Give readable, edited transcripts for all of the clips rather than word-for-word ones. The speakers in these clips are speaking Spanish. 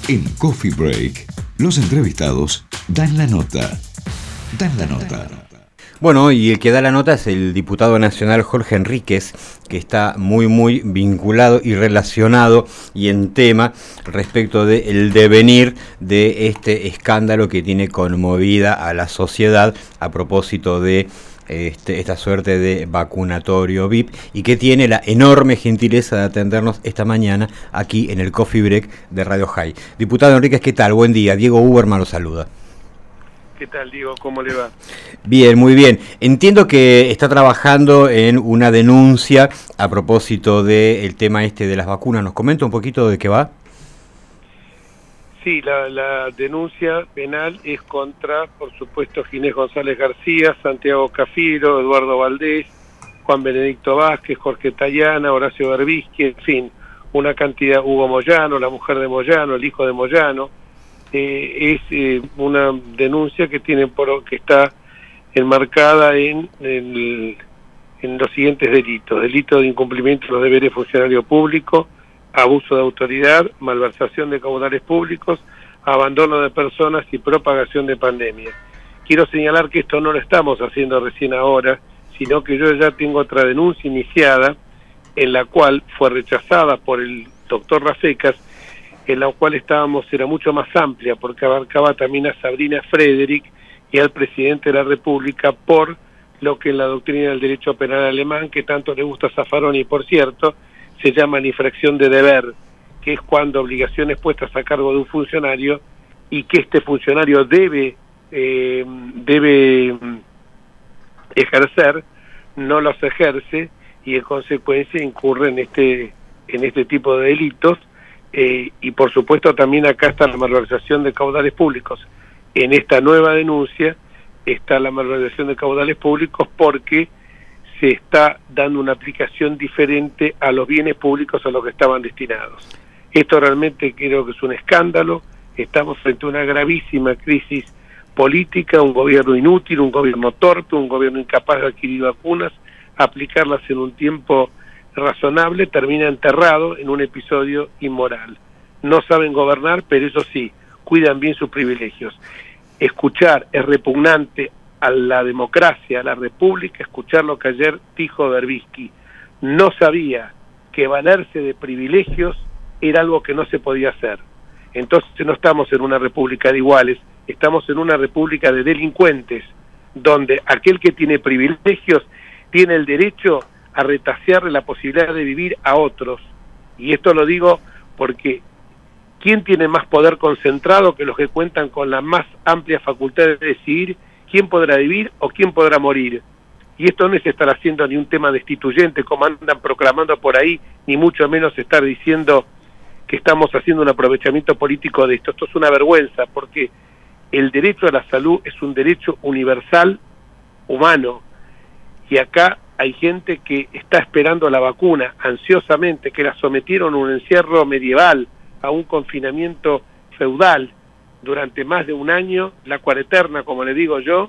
En Coffee Break, los entrevistados dan la nota. Dan la nota. Bueno, y el que da la nota es el diputado nacional Jorge Enríquez, que está muy vinculado y relacionado y en tema respecto del devenir de este escándalo que tiene conmovida a la sociedad a propósito de esta suerte de vacunatorio VIP y que tiene la enorme gentileza de atendernos esta mañana aquí en el Coffee Break de Radio High. Diputado Enríquez, ¿qué tal? Buen día. Diego Uberman lo saluda. ¿Qué tal, Diego? ¿Cómo le va? Bien, muy bien. Entiendo que está trabajando en una denuncia a propósito del tema de las vacunas. ¿Nos comenta un poquito de qué va? Sí, la denuncia penal es contra, por supuesto, Ginés González García, Santiago Cafiero, Eduardo Valdés, Juan Benedicto Vázquez, Jorge Tayana, Horacio Berbisky, en fin, una cantidad, Hugo Moyano, la mujer de Moyano, el hijo de Moyano. Es una denuncia que que está enmarcada en los siguientes delitos: delito de incumplimiento de los deberes de funcionario público, abuso de autoridad, malversación de caudales públicos, abandono de personas y propagación de pandemia. Quiero señalar que esto no lo estamos haciendo recién ahora, sino que yo ya tengo otra denuncia iniciada, en la cual fue rechazada por el doctor Rafecas, en la cual era mucho más amplia, porque abarcaba también a Sabrina Frederick y al presidente de la República, por lo que en la doctrina del derecho penal alemán, que tanto le gusta a Zaffaroni, por cierto, se llama infracción de deber, que es cuando obligaciones puestas a cargo de un funcionario y que este funcionario debe ejercer, no los ejerce y en consecuencia incurre en este tipo de delitos. Y por supuesto también acá está la malversación de caudales públicos. En esta nueva denuncia está la malversación de caudales públicos porque se está dando una aplicación diferente a los bienes públicos a los que estaban destinados. Esto realmente creo que es un escándalo. Estamos frente a una gravísima crisis política, un gobierno inútil, un gobierno torpe, un gobierno incapaz de adquirir vacunas, aplicarlas en un tiempo razonable, termina enterrado en un episodio inmoral. No saben gobernar, pero eso sí, cuidan bien sus privilegios. Escuchar es repugnante a la democracia, a la república, escuchar lo que ayer dijo Berbisky. No sabía que valerse de privilegios era algo que no se podía hacer. Entonces no estamos en una república de iguales, estamos en una república de delincuentes, donde aquel que tiene privilegios tiene el derecho a retasearle la posibilidad de vivir a otros. Y esto lo digo porque ¿quién tiene más poder concentrado que los que cuentan con la más amplia facultad de decidir quién podrá vivir o quién podrá morir? Y esto no es estar haciendo ni un tema destituyente como andan proclamando por ahí, ni mucho menos estar diciendo que estamos haciendo un aprovechamiento político de esto. Esto es una vergüenza, porque el derecho a la salud es un derecho universal humano, y acá hay gente que está esperando la vacuna ansiosamente, que la sometieron a un encierro medieval, a un confinamiento feudal durante más de un año, la cuareterna, como le digo yo,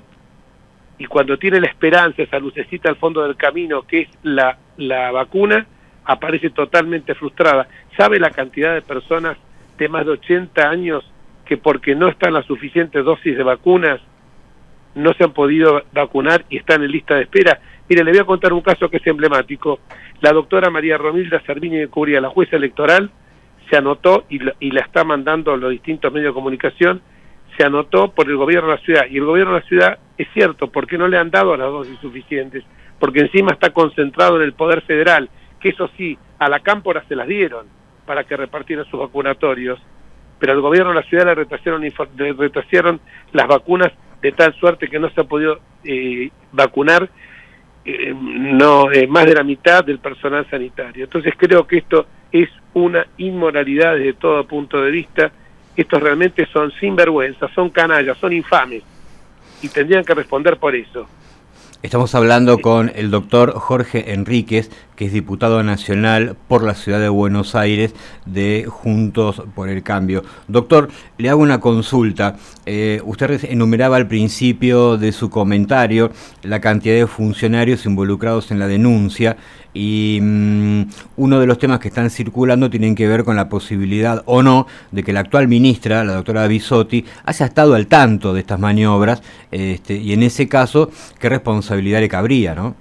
y cuando tiene la esperanza, esa lucecita al fondo del camino, que es la vacuna, aparece totalmente frustrada. ¿Sabe la cantidad de personas de más de 80 años que porque no están las suficientes dosis de vacunas no se han podido vacunar y están en lista de espera? Mire, le voy a contar un caso que es emblemático. La doctora María Romilda Servini de Cubría, la jueza electoral, se anotó y la está mandando a los distintos medios de comunicación, se anotó por el gobierno de la ciudad. Y el gobierno de la ciudad, es cierto, porque no le han dado las dosis suficientes, porque encima está concentrado en el Poder Federal, que eso sí, a la cámpora se las dieron para que repartieran sus vacunatorios, pero al gobierno de la ciudad le retrasaron las vacunas de tal suerte que no se ha podido vacunar más de la mitad del personal sanitario. Entonces creo que esto es una inmoralidad desde todo punto de vista. Estos realmente son sinvergüenzas, son canallas, son infames, y tendrían que responder por eso. Estamos hablando con el doctor Jorge Enríquez, que es diputado nacional por la ciudad de Buenos Aires de Juntos por el Cambio. Doctor, le hago una consulta. Usted enumeraba al principio de su comentario la cantidad de funcionarios involucrados en la denuncia. y uno de los temas que están circulando tienen que ver con la posibilidad o no de que la actual ministra, la doctora Bisotti, haya estado al tanto de estas maniobras, y en ese caso, ¿qué responsabilidad le cabría, no?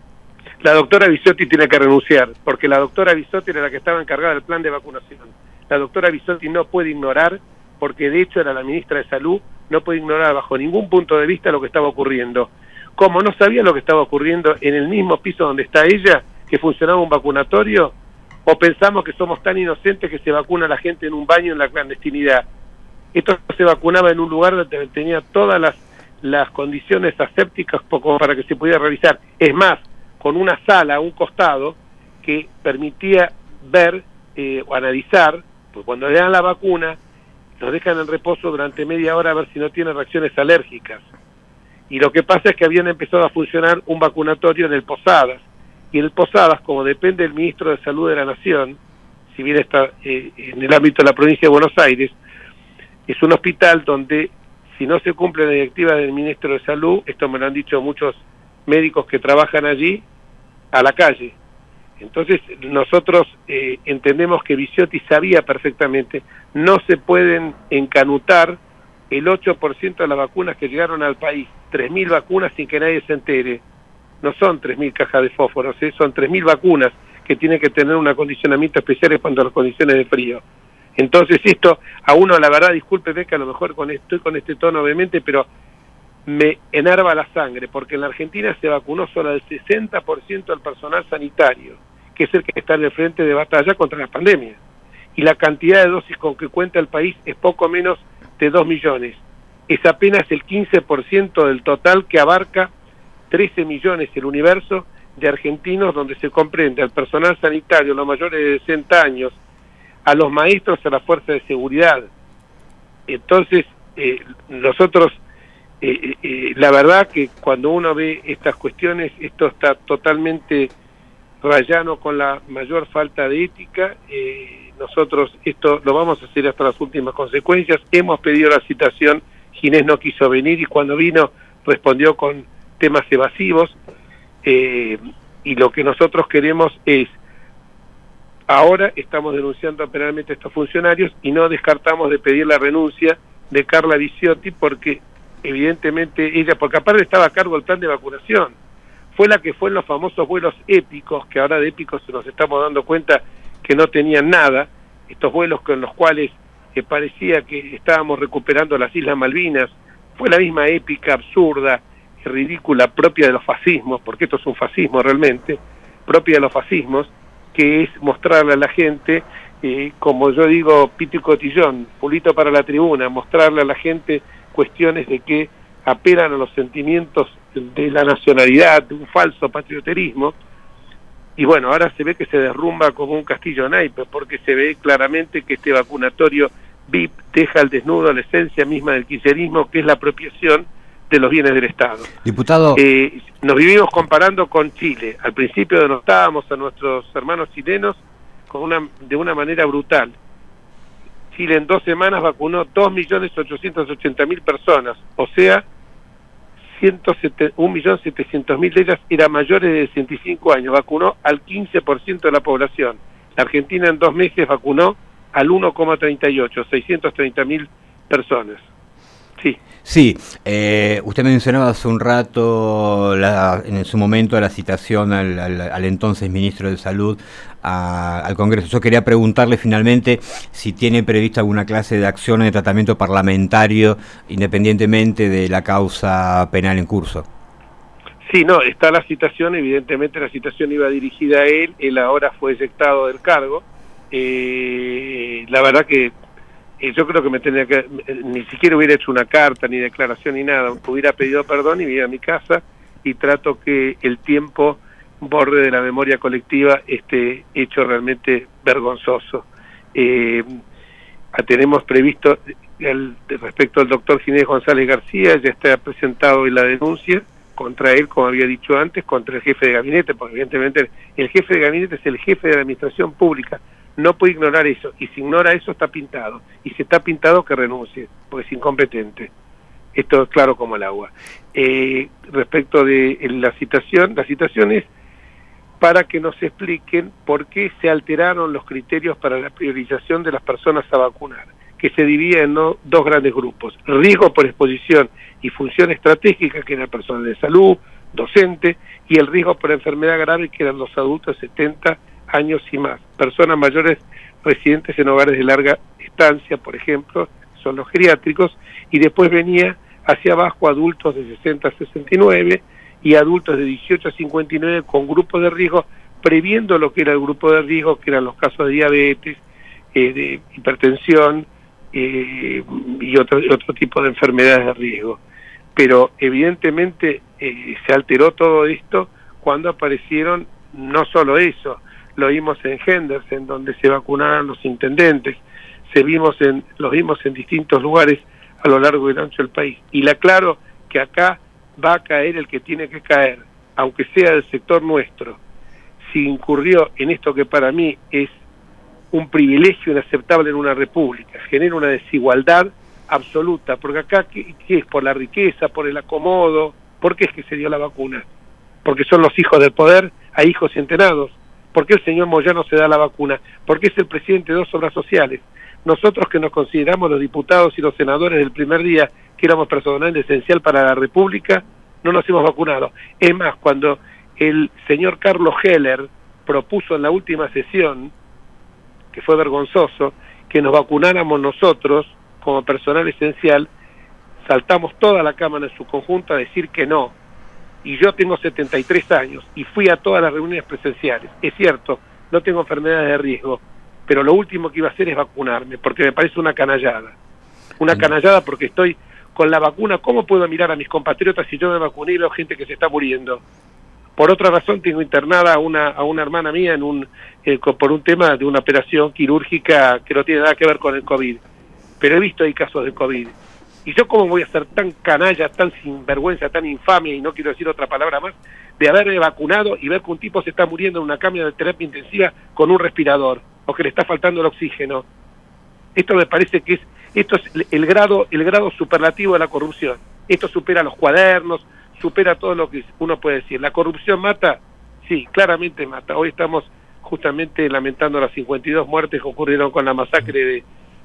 La doctora Bisotti tiene que renunciar, porque la doctora Bisotti era la que estaba encargada del plan de vacunación. La doctora Bisotti no puede ignorar, porque de hecho era la ministra de Salud, no puede ignorar bajo ningún punto de vista lo que estaba ocurriendo. Como no sabía lo que estaba ocurriendo en el mismo piso donde está ella, que funcionaba un vacunatorio, o pensamos que somos tan inocentes que se vacuna a la gente en un baño en la clandestinidad. Esto se vacunaba en un lugar donde tenía todas las condiciones asépticas para que se pudiera realizar. Es más, con una sala a un costado que permitía ver o analizar, pues cuando le dan la vacuna, los dejan en reposo durante media hora a ver si no tiene reacciones alérgicas. Y lo que pasa es que habían empezado a funcionar un vacunatorio en el Posadas, y el Posadas, como depende del ministro de Salud de la Nación, si bien está en el ámbito de la provincia de Buenos Aires, es un hospital donde si no se cumple la directiva del ministro de Salud, esto me lo han dicho muchos médicos que trabajan allí, a la calle. Entonces nosotros entendemos que Bisotti sabía perfectamente, no se pueden encanutar el 8% de las vacunas que llegaron al país, 3.000 vacunas sin que nadie se entere. No son 3.000 cajas de fósforos, son 3.000 vacunas que tienen que tener un acondicionamiento especial en cuanto a las condiciones de frío. Entonces esto, a uno la verdad, discúlpeme que a lo mejor estoy con este tono obviamente, pero me enerva la sangre, porque en la Argentina se vacunó solo el 60% del personal sanitario, que es el que está en el frente de batalla contra la pandemia. Y la cantidad de dosis con que cuenta el país es poco menos de 2 millones. Es apenas el 15% del total que abarca 13 millones el universo de argentinos, donde se comprende al personal sanitario, los mayores de 60 años, a los maestros, a la fuerza de seguridad. Entonces, nosotros, la verdad que cuando uno ve estas cuestiones, esto está totalmente rayano con la mayor falta de ética. Nosotros esto lo vamos a hacer hasta las últimas consecuencias. Hemos pedido la citación, Ginés no quiso venir y cuando vino respondió con temas evasivos, y lo que nosotros queremos es, ahora estamos denunciando penalmente a estos funcionarios y no descartamos de pedir la renuncia de Carla Bisotti, porque evidentemente ella, porque aparte estaba a cargo del plan de vacunación, fue la que fue en los famosos vuelos épicos, que ahora de épicos nos estamos dando cuenta que no tenían nada, estos vuelos con los cuales parecía que estábamos recuperando las Islas Malvinas, fue la misma épica, absurda, ridícula, propia de los fascismos, porque esto es un fascismo realmente, propia de los fascismos, que es mostrarle a la gente, como yo digo, pito y cotillón, pulito para la tribuna, mostrarle a la gente cuestiones de que apelan a los sentimientos de la nacionalidad, de un falso patrioterismo, y bueno, ahora se ve que se derrumba como un castillo de naipes, porque se ve claramente que este vacunatorio VIP deja al desnudo la esencia misma del kirchnerismo, que es la apropiación de los bienes del Estado. Diputado, nos vivimos comparando con Chile. Al principio denotábamos a nuestros hermanos chilenos de una manera brutal. Chile en 2 semanas vacunó 2.880.000 personas, o sea, 1.700.000 de ellas eran mayores de 65 años, vacunó al 15% de la población. La Argentina en 2 meses vacunó al 1,38, 630.000 personas. Sí. Sí, usted mencionaba hace un rato, en su momento, la citación al entonces ministro de Salud al Congreso. Yo quería preguntarle finalmente si tiene prevista alguna clase de acción de tratamiento parlamentario independientemente de la causa penal en curso. Sí, no, está la citación, evidentemente la citación iba dirigida a él ahora fue eyectado del cargo. La verdad que yo creo que me tendría que, ni siquiera hubiera hecho una carta, ni declaración, ni nada, hubiera pedido perdón y me iba a mi casa y trato que el tiempo borre de la memoria colectiva este hecho realmente vergonzoso. Tenemos previsto, respecto al doctor Ginés González García, ya está presentado hoy la denuncia contra él, como había dicho antes, contra el jefe de gabinete, porque evidentemente el jefe de gabinete es el jefe de la administración pública, no puede ignorar eso, y si ignora eso está pintado, y si está pintado que renuncie, porque es incompetente. Esto es claro como el agua. Respecto de la citación es para que nos expliquen por qué se alteraron los criterios para la priorización de las personas a vacunar, que se divide en dos grandes grupos: riesgo por exposición y función estratégica, que era el personal de salud, docente, y el riesgo por enfermedad grave, que eran los adultos de 70 años y más, personas mayores residentes en hogares de larga estancia, por ejemplo, son los geriátricos, y después venía hacia abajo adultos de 60 a 69 y adultos de 18 a 59 con grupos de riesgo, previendo lo que era el grupo de riesgo, que eran los casos de diabetes, de hipertensión y otro tipo de enfermedades de riesgo. Pero evidentemente se alteró todo esto cuando aparecieron, no solo eso, lo vimos en Henderson, donde se vacunaron los intendentes, los vimos en distintos lugares a lo largo y ancho del país. Y le aclaro que acá va a caer el que tiene que caer, aunque sea del sector nuestro, si incurrió en esto que para mí es un privilegio inaceptable en una república, genera una desigualdad absoluta, porque acá, ¿qué es? ¿Por la riqueza, por el acomodo? ¿Por qué es que se dio la vacuna? Porque son los hijos del poder, hay hijos centenados. ¿Por qué el señor Moyano se da la vacuna? Porque es el presidente de 2 obras sociales. Nosotros, que nos consideramos los diputados y los senadores del primer día, que éramos personal esencial para la República, no nos hemos vacunado. Es más, cuando el señor Carlos Heller propuso en la última sesión, que fue vergonzoso, que nos vacunáramos nosotros como personal esencial, saltamos toda la Cámara en su conjunto a decir que no. Y yo tengo 73 años y fui a todas las reuniones presenciales. Es cierto, no tengo enfermedades de riesgo, pero lo último que iba a hacer es vacunarme, porque me parece una canallada. Una canallada porque estoy con la vacuna. ¿Cómo puedo mirar a mis compatriotas si yo me vacuné y veo gente que se está muriendo? Por otra razón, tengo internada a una hermana mía por un tema de una operación quirúrgica que no tiene nada que ver con el COVID. Pero he visto ahí casos de COVID. ¿Y yo cómo voy a ser tan canalla, tan sinvergüenza, tan infame, y no quiero decir otra palabra más, de haberme vacunado y ver que un tipo se está muriendo en una cámara de terapia intensiva con un respirador, o que le está faltando el oxígeno? Esto me parece que esto es el grado superlativo de la corrupción. Esto supera los cuadernos, supera todo lo que uno puede decir. ¿La corrupción mata? Sí, claramente mata. Hoy estamos justamente lamentando las 52 muertes que ocurrieron con la masacre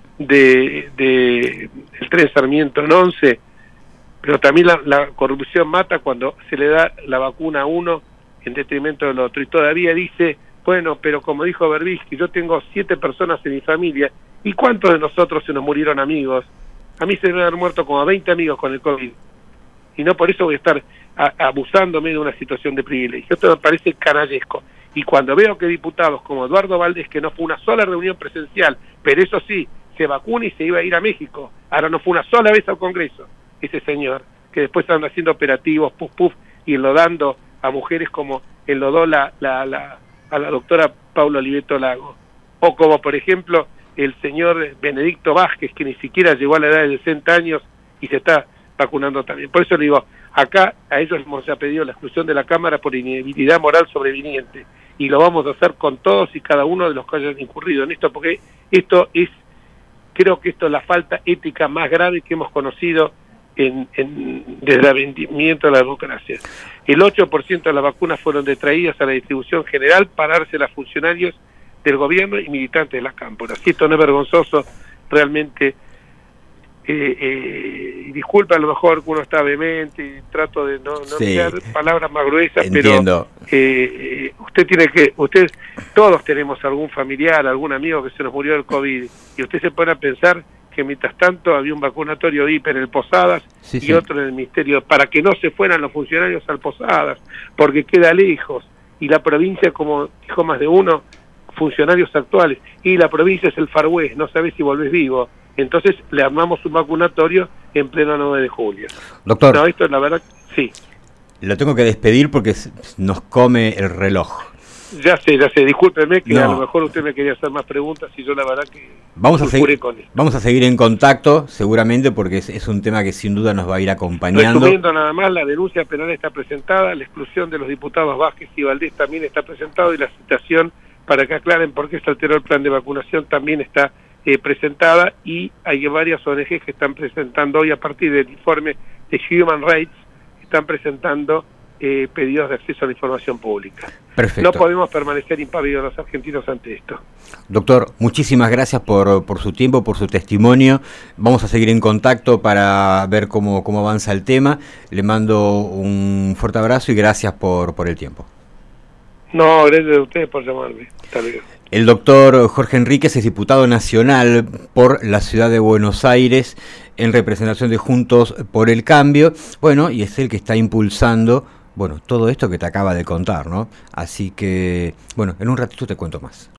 del tren Sarmiento en 11, pero también la corrupción mata cuando se le da la vacuna a uno en detrimento del otro. Y todavía dice, bueno, pero como dijo Berbisky, yo tengo 7 personas en mi familia, ¿y cuántos de nosotros se nos murieron amigos? A mí se me han muerto como 20 amigos con el COVID, y no por eso voy a estar abusándome de una situación de privilegio. Esto me parece canallesco. Y cuando veo que diputados como Eduardo Valdés, que no fue una sola reunión presencial, pero eso sí, se vacuna y se iba a ir a México, ahora no fue una sola vez al Congreso, ese señor, que después están haciendo operativos, y enlodando a mujeres como enlodó a la doctora Paula Oliveto Lago, o como por ejemplo el señor Benedicto Vázquez, que ni siquiera llegó a la edad de 60 años y se está vacunando también. Por eso le digo, acá a ellos hemos pedido la exclusión de la Cámara por inhabilidad moral sobreviniente, y lo vamos a hacer con todos y cada uno de los que hayan incurrido en esto, porque creo que esto es la falta ética más grave que hemos conocido desde el advenimiento de la democracia. El 8% de las vacunas fueron detraídas a la distribución general para dárselas a funcionarios del gobierno y militantes de las cámaras. Si esto no es vergonzoso, realmente, disculpa, a lo mejor uno está vehemente y trato de no mirar palabras más gruesas, entiendo. Pero todos tenemos algún familiar, algún amigo que se nos murió del COVID, y usted se pone a pensar que mientras tanto había un vacunatorio hiper en el Posadas y otro en el Ministerio, para que no se fueran los funcionarios al Posadas, porque queda lejos, y la provincia, como dijo más de uno, funcionarios actuales, y la provincia es el Far West, no sabes si volvés vivo. Entonces le armamos un vacunatorio en pleno 9 de julio. Doctor, no, esto la verdad, sí. Lo tengo que despedir porque nos come el reloj. Ya sé, discúlpeme que a lo mejor usted me quería hacer más preguntas y yo la verdad que vamos a seguir en contacto seguramente, porque es un tema que sin duda nos va a ir acompañando. Resumiendo nada más, la denuncia penal está presentada, la exclusión de los diputados Vázquez y Valdés también está presentado, y la citación para que aclaren por qué se alteró el plan de vacunación también está presentada, y hay varias ONG que están presentando hoy, a partir del informe de Human Rights, están presentando pedidos de acceso a la información pública. Perfecto. No podemos permanecer impávidos los argentinos ante esto. Doctor, muchísimas gracias por su tiempo, por su testimonio. Vamos a seguir en contacto para ver cómo avanza el tema. Le mando un fuerte abrazo y gracias por el tiempo. No, gracias a ustedes por llamarme. Hasta luego. El doctor Jorge Enríquez es diputado nacional por la ciudad de Buenos Aires en representación de Juntos por el Cambio. Bueno, y es el que está impulsando, bueno, todo esto que te acaba de contar, ¿no? Así que, bueno, en un ratito te cuento más.